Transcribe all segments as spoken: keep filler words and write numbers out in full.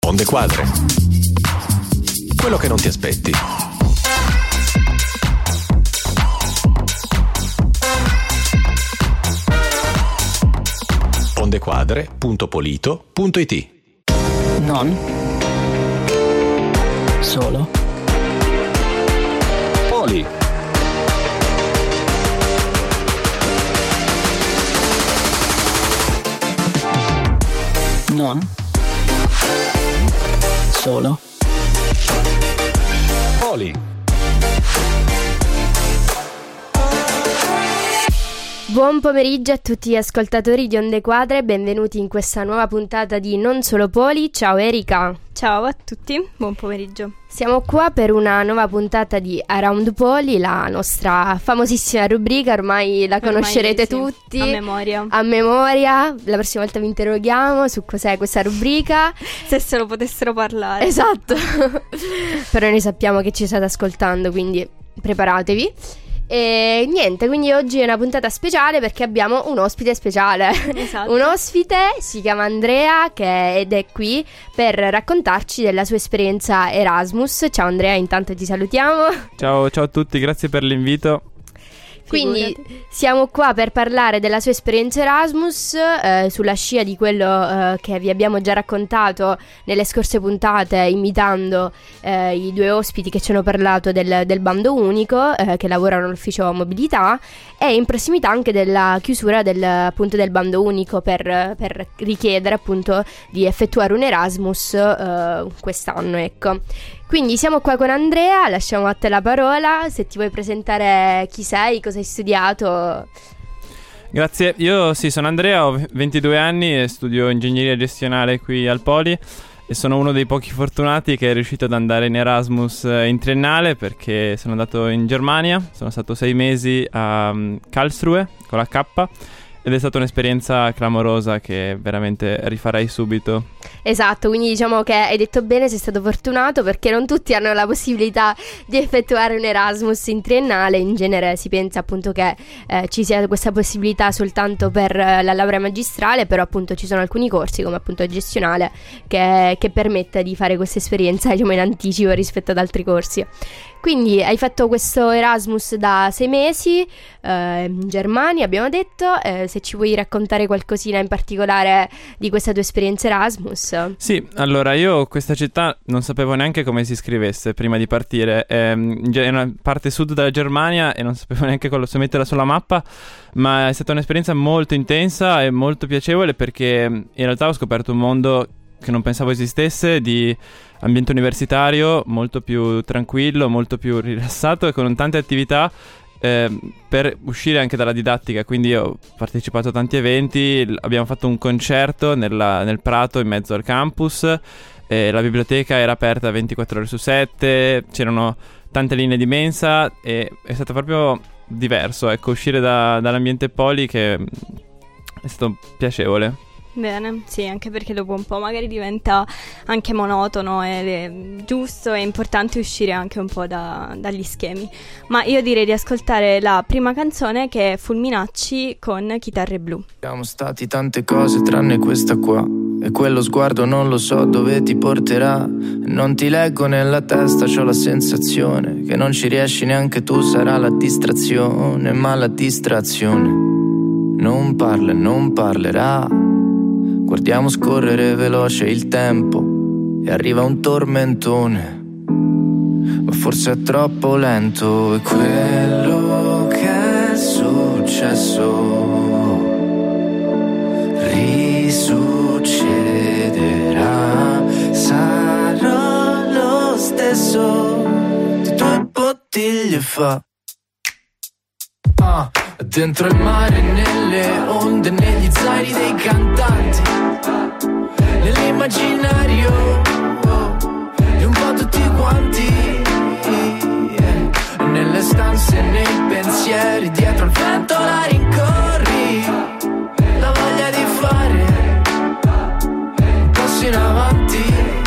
Onde Quadre. Quello che non ti aspetti. ondequadre punto polito punto it. Non solo Poli. Non solo Poli. Buon pomeriggio a tutti gli ascoltatori di Onde Quadre, benvenuti in questa nuova puntata di Non Solo Poli. Ciao Erika. Ciao a tutti, buon pomeriggio. Siamo qua per una nuova puntata di Around Poli, la nostra famosissima rubrica, ormai la ormai conoscerete sì, tutti. A memoria. A memoria, la prossima volta vi interroghiamo su cos'è questa rubrica. Se se lo potessero parlare. Esatto. Però noi sappiamo che ci state ascoltando, quindi preparatevi. E niente, quindi oggi è una puntata speciale perché abbiamo un ospite speciale. Esatto. Un ospite, si chiama Andrea, che ed è qui per raccontarci della sua esperienza Erasmus. Ciao Andrea, intanto ti salutiamo. Ciao, ciao a tutti, grazie per l'invito. Quindi Figurati. Siamo qua per parlare della sua esperienza Erasmus, eh, sulla scia di quello eh, che vi abbiamo già raccontato nelle scorse puntate, imitando eh, i due ospiti che ci hanno parlato del, del bando unico, eh, che lavorano all'ufficio mobilità, e in prossimità anche della chiusura del, appunto, del bando unico per, per richiedere appunto di effettuare un Erasmus eh, quest'anno, ecco. Quindi siamo qua con Andrea, lasciamo a te la parola, se ti vuoi presentare chi sei, cosa hai studiato. Grazie, io sì, sono Andrea, ho ventidue anni e studio ingegneria gestionale qui al Poli e sono uno dei pochi fortunati che è riuscito ad andare in Erasmus in triennale, perché sono andato in Germania, sono stato sei mesi a Karlsruhe con la K. Ed è stata un'esperienza clamorosa che veramente rifarei subito. Esatto, quindi diciamo che hai detto bene, sei stato fortunato, perché non tutti hanno la possibilità di effettuare un Erasmus in triennale. In genere si pensa appunto che eh, ci sia questa possibilità soltanto per eh, la laurea magistrale, però appunto ci sono alcuni corsi come appunto il gestionale che, che permette di fare questa esperienza, diciamo, in anticipo rispetto ad altri corsi. Quindi hai fatto questo Erasmus da sei mesi eh, in Germania, abbiamo detto. Eh, se ci vuoi raccontare qualcosina in particolare di questa tua esperienza Erasmus. Sì, allora io questa città non sapevo neanche come si scrivesse prima di partire. È una parte sud della Germania e non sapevo neanche come metterla sulla mappa, ma è stata un'esperienza molto intensa e molto piacevole, perché in realtà ho scoperto un mondo che non pensavo esistesse, di ambiente universitario molto più tranquillo, molto più rilassato e con tante attività eh, per uscire anche dalla didattica. Quindi ho partecipato a tanti eventi, abbiamo fatto un concerto nella, nel prato in mezzo al campus, eh, la biblioteca era aperta ventiquattro ore su sette, c'erano tante linee di mensa e è stato proprio diverso, ecco, uscire da, dall'ambiente Poli, che è stato piacevole. Bene, sì, anche perché dopo un po' magari diventa anche monotono ed è giusto e importante uscire anche un po' da, dagli schemi. Ma io direi di ascoltare la prima canzone, che è Fulminacci con Chitarre Blu. Siamo stati tante cose tranne questa qua, e quello sguardo non lo so dove ti porterà. Non ti leggo nella testa, c'ho la sensazione che non ci riesci neanche tu, sarà la distrazione, ma la distrazione non parla e non parlerà. Guardiamo scorrere veloce il tempo e arriva un tormentone, ma forse è troppo lento. E quello che è successo risuccederà. Sarò lo stesso di due bottiglie fa. Ah, dentro il mare, nelle onde, negli zaini dei cantanti, nell'immaginario di un po' tutti quanti, nelle stanze, nei pensieri, dietro al vento la rincorri, la voglia di fare un passo in avanti.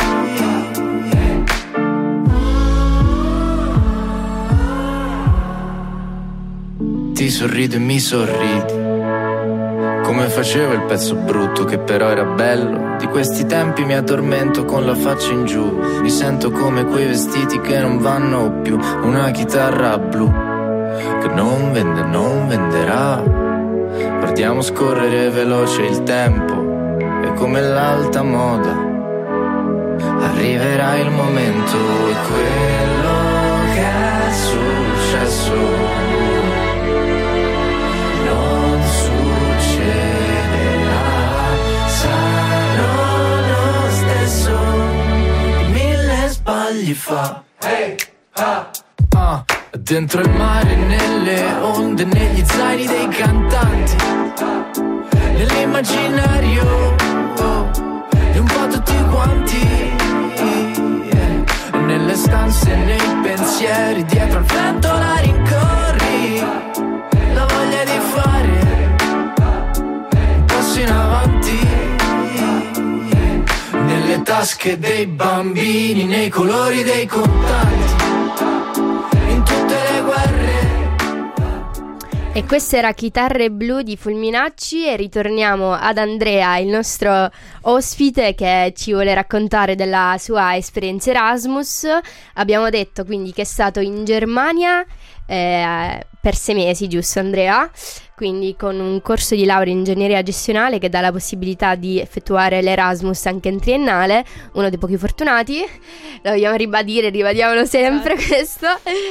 Ti sorrido e mi sorridi, come faceva il pezzo brutto che però era bello, di questi tempi mi addormento con la faccia in giù. Mi sento come quei vestiti che non vanno più. Una chitarra blu che non vende, non venderà. Guardiamo scorrere veloce il tempo, è come l'alta moda. Arriverà il momento e quello che è successo non succederà. Sarò lo stesso di mille sbagli fa. Hey, ha, ah. Dentro il mare, nelle onde, negli zaini dei cantanti, nell'immaginario oh, di un po' tutti quanti, yeah. Nelle stanze, nei pensieri, dietro al vento la rincorri, la voglia di fare un passo in avanti, nelle tasche dei bambini, nei colori dei contanti, in tutte le guerre. E questa era Chitarre Blu di Fulminacci e ritorniamo ad Andrea, il nostro ospite che ci vuole raccontare della sua esperienza Erasmus. Abbiamo detto quindi che è stato in Germania eh, per sei mesi, giusto Andrea? Quindi con un corso di laurea in ingegneria gestionale che dà la possibilità di effettuare l'Erasmus anche in triennale, uno dei pochi fortunati. Lo vogliamo ribadire, ribadiamolo sempre questo.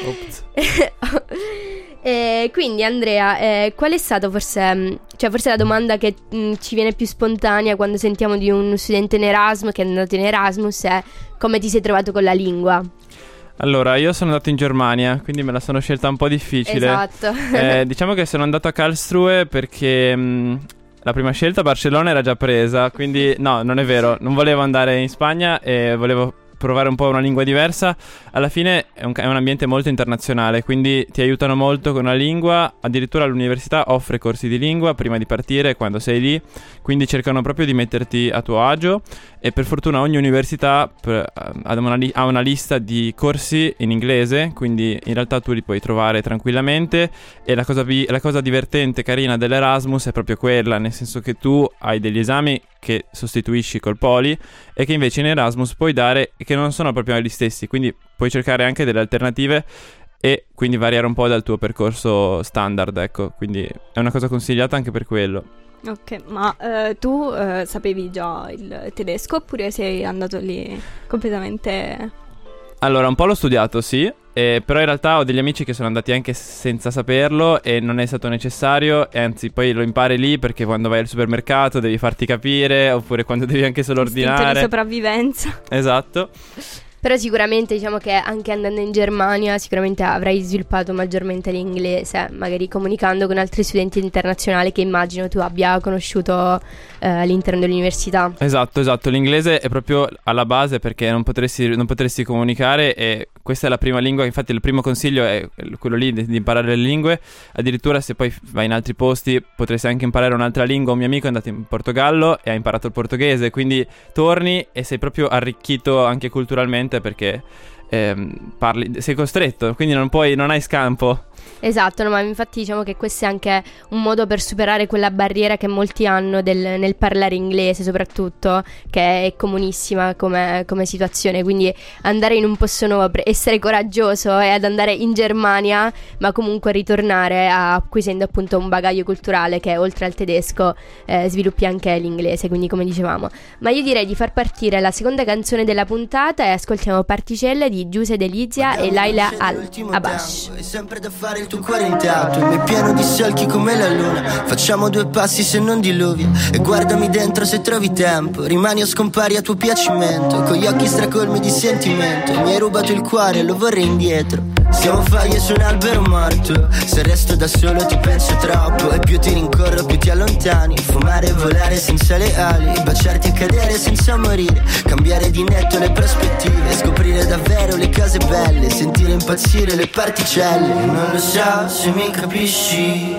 E quindi Andrea, eh, qual è stato forse, cioè forse la domanda che mh, ci viene più spontanea quando sentiamo di un studente in Erasmus che è andato in Erasmus è come ti sei trovato con la lingua? Allora, io sono andato in Germania, quindi me la sono scelta un po' difficile. Esatto. eh, Diciamo che sono andato a Karlsruhe perché mh, la prima scelta Barcellona era già presa, quindi no, non è vero, non volevo andare in Spagna e volevo provare un po' una lingua diversa. Alla fine è un, è un ambiente molto internazionale, quindi ti aiutano molto con la lingua. Addirittura l'università offre corsi di lingua prima di partire, quando sei lì, quindi cercano proprio di metterti a tuo agio. E per fortuna ogni università per, ha, una li- ha una lista di corsi in inglese, quindi in realtà tu li puoi trovare tranquillamente. E la cosa, vi- la cosa divertente, carina dell'Erasmus è proprio quella, nel senso che tu hai degli esami che sostituisci col Poli e che invece in Erasmus puoi dare e che non sono proprio gli stessi, quindi puoi cercare anche delle alternative e quindi variare un po' dal tuo percorso standard, ecco, quindi è una cosa consigliata anche per quello. Ok, ma eh, tu eh, sapevi già il tedesco oppure sei andato lì completamente... Allora, un po' l'ho studiato, sì, eh, però in realtà ho degli amici che sono andati anche senza saperlo e non è stato necessario, e anzi poi lo impari lì perché quando vai al supermercato devi farti capire, oppure quando devi anche solo ordinare. Istinto di sopravvivenza. Esatto. Però sicuramente diciamo che anche andando in Germania sicuramente avrai sviluppato maggiormente l'inglese, magari comunicando con altri studenti internazionali che immagino tu abbia conosciuto eh, all'interno dell'università. Esatto, esatto, l'inglese è proprio alla base perché non potresti, non potresti comunicare, e questa è la prima lingua, infatti il primo consiglio è quello lì di, di imparare le lingue. Addirittura se poi vai in altri posti potresti anche imparare un'altra lingua. Un mio amico è andato in Portogallo e ha imparato il portoghese, quindi torni e sei proprio arricchito anche culturalmente perché ehm, parli, sei costretto, quindi non puoi, non hai scampo. Esatto, no, ma infatti diciamo che questo è anche un modo per superare quella barriera che molti hanno del, nel parlare inglese soprattutto, che è comunissima come, come situazione, quindi andare in un posto nuovo, essere coraggioso e ad andare in Germania, ma comunque ritornare acquisendo appunto un bagaglio culturale che oltre al tedesco eh, sviluppi anche l'inglese, quindi come dicevamo. Ma io direi di far partire la seconda canzone della puntata e ascoltiamo Particelle di Giuse Delizia e Laila Al-Abash. È sempre da fare il tuo cuore intatto, il mio è pieno di solchi come la luna. Facciamo due passi se non diluvia e guardami dentro se trovi tempo. Rimani o scompari a tuo piacimento, con gli occhi stracolmi di sentimento. Mi hai rubato il cuore, lo vorrei indietro. Siamo foglie su un albero morto, se resto da solo ti penso troppo e più ti rincorro più ti allontani. Fumare e volare senza le ali, baciarti e cadere senza morire, cambiare di netto le prospettive, scoprire davvero le cose belle, sentire impazzire le particelle. Non lo so se mi capisci,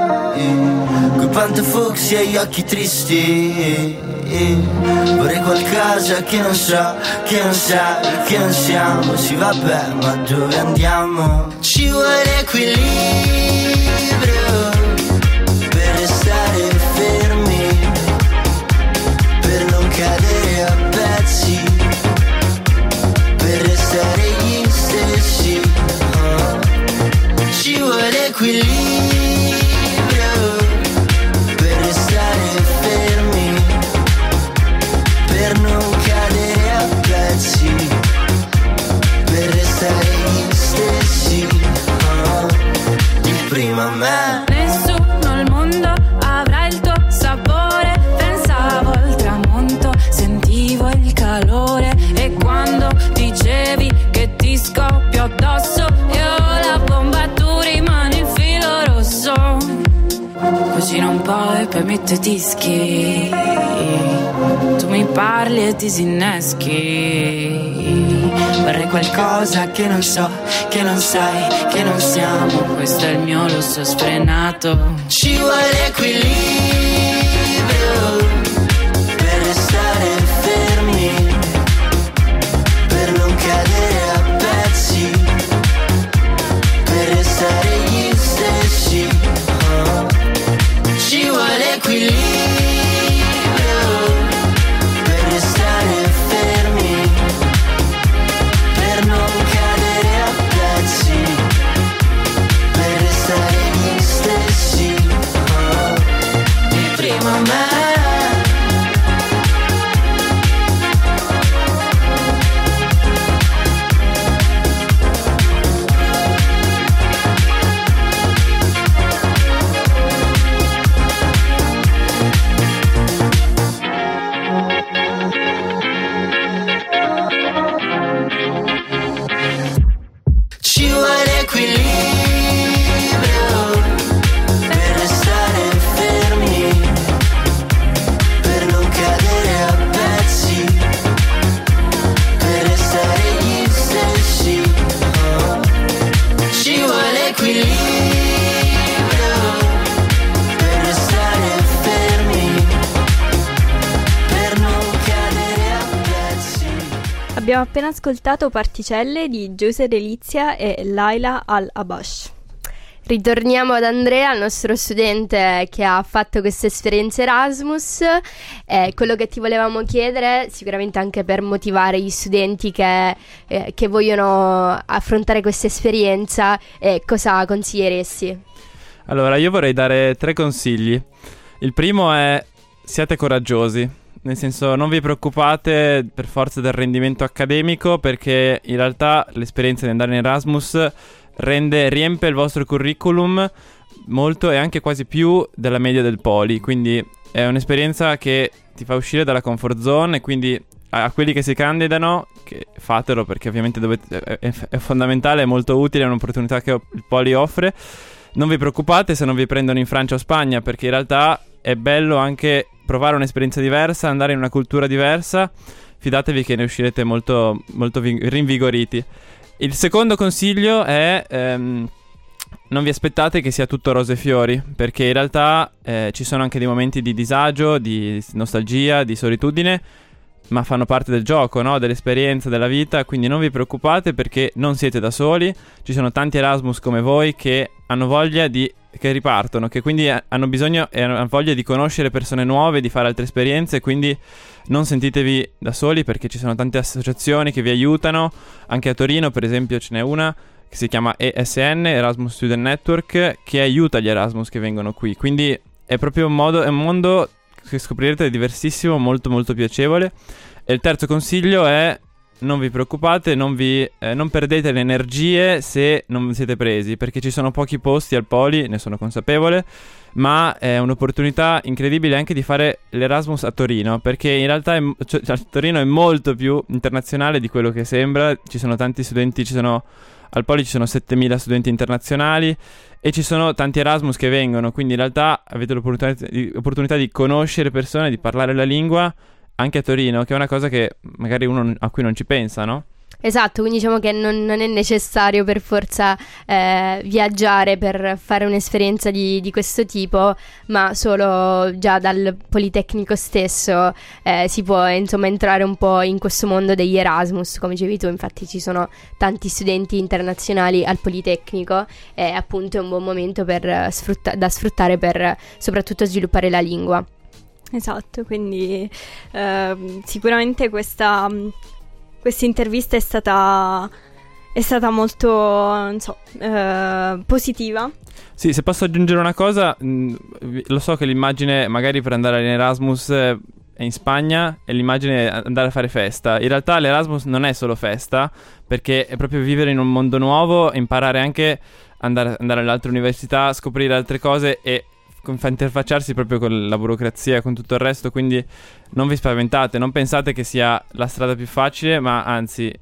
coi pantafucsi e gli occhi tristi, vorrei qualcosa che non so, che non sai, che non siamo. Sì vabbè, ma dove andiamo? Ci vuole equilibrio per restare fermi, per non cadere dicevi che ti scoppio addosso e ho la bomba, tu rimani il filo rosso. Cucina un po' e poi metto dischi, tu mi parli e disinneschi. Vorrei qualcosa che non so, che non sai, che non siamo. Questo è il mio lusso sfrenato. Ci vuole equilibrio per restare fermi, per non cadere a pezzi, per restare gli stessi. Oh. Ci vuole equilibrio per restare fermi, per non cadere a pezzi, per restare gli stessi. Oh. Di prima me. Ci vuole equilibrio per restare fermi, per non cadere a pezzi, per restare gli stessi. Oh. Ci vuole equilibrio per restare fermi, per non cadere a pezzi. Abbiamo appena ascoltato Particelle di Giuse Delizia e Laila Al-Abash. Ritorniamo ad Andrea, il nostro studente che ha fatto questa esperienza Erasmus. Eh, quello che ti volevamo chiedere, sicuramente anche per motivare gli studenti che, eh, che vogliono affrontare questa esperienza, eh, cosa consiglieresti? Allora, io vorrei dare tre consigli. Il primo è: siate coraggiosi. Nel senso, non vi preoccupate per forza del rendimento accademico, perché in realtà l'esperienza di andare in Erasmus rende, riempie il vostro curriculum molto e anche quasi più della media del Poli. Quindi è un'esperienza che ti fa uscire dalla comfort zone, e quindi a, a quelli che si candidano, che fatelo, perché ovviamente dovete, è, è, è fondamentale, è molto utile, è un'opportunità che il Poli offre. Non vi preoccupate se non vi prendono in Francia o Spagna, perché in realtà è bello anche provare un'esperienza diversa, andare in una cultura diversa. Fidatevi che ne uscirete molto, molto vi- rinvigoriti. Il secondo consiglio è ehm, non vi aspettate che sia tutto rose e fiori, perché in realtà eh, ci sono anche dei momenti di disagio, di nostalgia, di solitudine, ma fanno parte del gioco, no? Dell'esperienza, della vita. Quindi non vi preoccupate, perché non siete da soli. Ci sono tanti Erasmus come voi che hanno voglia di che ripartono, che quindi hanno bisogno e hanno voglia di conoscere persone nuove, di fare altre esperienze. Quindi non sentitevi da soli, perché ci sono tante associazioni che vi aiutano. Anche a Torino, per esempio, ce n'è una che si chiama E S N, Erasmus Student Network, che aiuta gli Erasmus che vengono qui. Quindi è proprio un modo, è un mondo che scoprirete diversissimo, molto molto piacevole. E il terzo consiglio è: non vi preoccupate, non, vi, eh, non perdete le energie se non siete presi, perché ci sono pochi posti al Poli, ne sono consapevole, ma è un'opportunità incredibile anche di fare l'Erasmus a Torino, perché in realtà è, cioè, Torino è molto più internazionale di quello che sembra. Ci sono tanti studenti, ci sono, al Poli ci sono settemila studenti internazionali e ci sono tanti Erasmus che vengono, quindi in realtà avete l'opportunità di, l'opportunità di conoscere persone, di parlare la lingua anche a Torino, che è una cosa che magari uno a cui non ci pensa, no? Esatto, quindi diciamo che non, non è necessario per forza eh, viaggiare per fare un'esperienza di, di questo tipo, ma solo già dal Politecnico stesso eh, si può insomma entrare un po' in questo mondo degli Erasmus, come dicevi tu. Infatti ci sono tanti studenti internazionali al Politecnico e appunto è un buon momento per sfrutta- da sfruttare per soprattutto sviluppare la lingua. Esatto, quindi eh, sicuramente questa... Questa intervista è stata, è stata molto, non so, eh, positiva. Sì, se posso aggiungere una cosa, mh, lo so che l'immagine magari per andare in Erasmus è in Spagna e l'immagine è andare a fare festa. In realtà l'Erasmus non è solo festa, perché è proprio vivere in un mondo nuovo, imparare anche andare, andare all'altra università, scoprire altre cose e interfacciarsi proprio con la burocrazia, con tutto il resto. Quindi non vi spaventate, non pensate che sia la strada più facile, ma anzi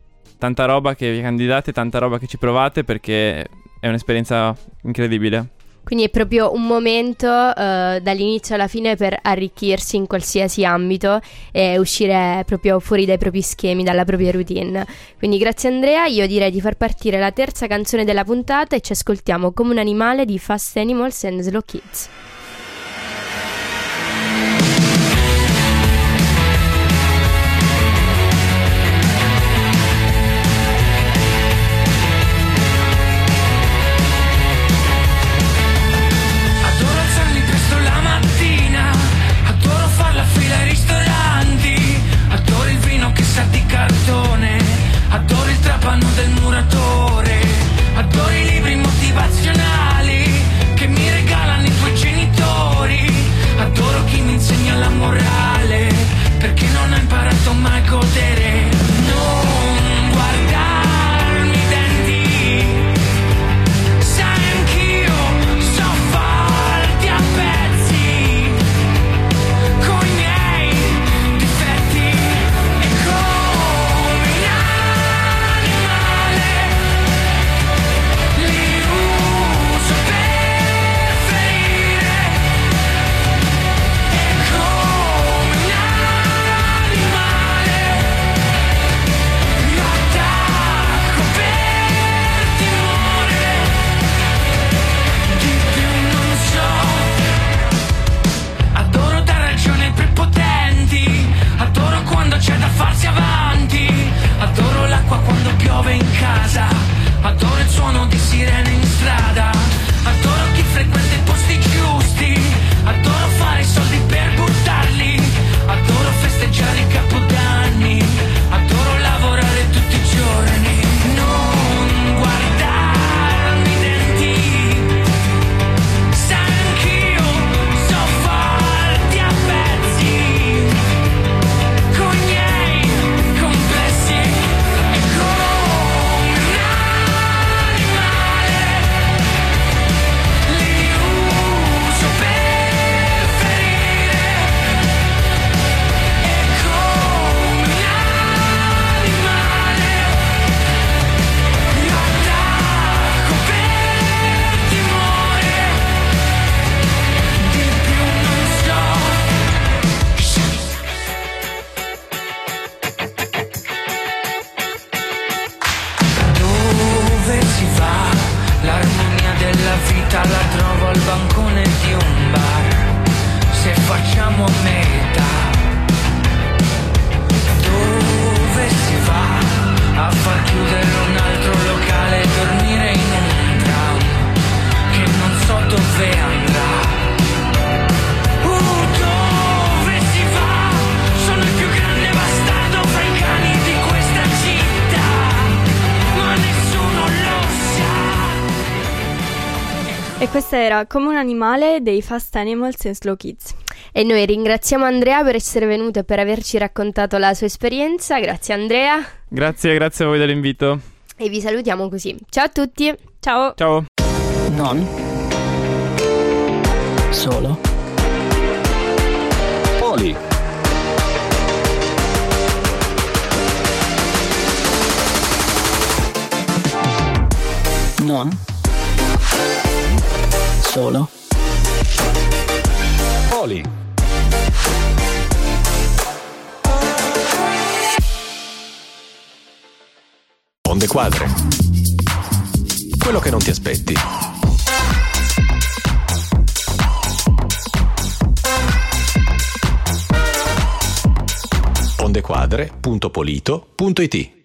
tanta roba che vi candidate, tanta roba che ci provate, perché è un'esperienza incredibile. Quindi è proprio un momento uh, dall'inizio alla fine per arricchirsi in qualsiasi ambito e uscire proprio fuori dai propri schemi, dalla propria routine. Quindi grazie Andrea, io direi di far partire la terza canzone della puntata e ci ascoltiamo Come un animale di Fast Animals and Slow Kids. Adoro il trapano del muratore, adoro i libri motivazionali che mi regalano i tuoi genitori, adoro chi mi insegna la morale, perché non ho imparato mai a godere. Non guardarmi i denti, sai anch'io so farti a pezzi, coi miei difetti e come un animale li uso per ferire, e come un animale mi attacco per timore, di più non so. Adoro dar ragione ai prepotenti, adoro quando c'è da farsi avanti, adoro l'acqua quando piove in casa, adoro il suono di sirene in strada, adoro chi frequenta i posti giusti, adoro fare i soldi per buttarli, adoro festeggiare i capodanni, adoro lavorare tutti i giorni. Non guardarmi i denti, sai anch'io so farti a pezzi, coi miei complessi, e come un animale li uso per ferire, e come un animale mi attacco per timore, di più non so. Dove si va? L'armonia della vita la trovo al bancone di un bar, se facciamo metà. Dove si va? A far chiudere un altro locale e dormire in un tram che non so dove andrà. Uh, dove si va? Sono il più grande bastardo fra i cani di questa città, ma nessuno lo sa. E questa era Come un animale dei Fast Animals and Slow Kids. E noi ringraziamo Andrea per essere venuto e per averci raccontato la sua esperienza. Grazie Andrea. Grazie, grazie a voi dell'invito. E vi salutiamo così. Ciao a tutti. Ciao. Ciao. Non solo Poli. non solo Poli. Onde Quadre. Quello che non ti aspetti. ondequadre punto polito punto it